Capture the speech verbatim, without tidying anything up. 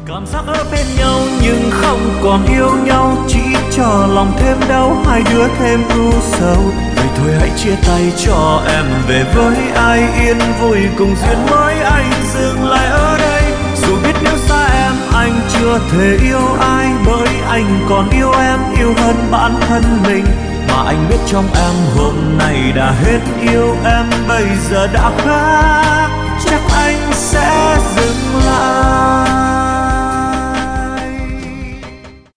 Cảm giác ở bên nhau nhưng không còn yêu nhau, chỉ cho lòng thêm đau, hai đứa thêm u sầu. Vậy thôi hãy chia tay cho em về với ai yên vui cùng duyên mới, anh dừng lại ở đây. Dù biết nếu xa em anh chưa thể yêu ai, bởi anh còn yêu em, yêu hơn bản thân mình. Mà anh biết trong em hôm nay đã hết yêu em, bây giờ đã khác, chắc anh sẽ dừng lại.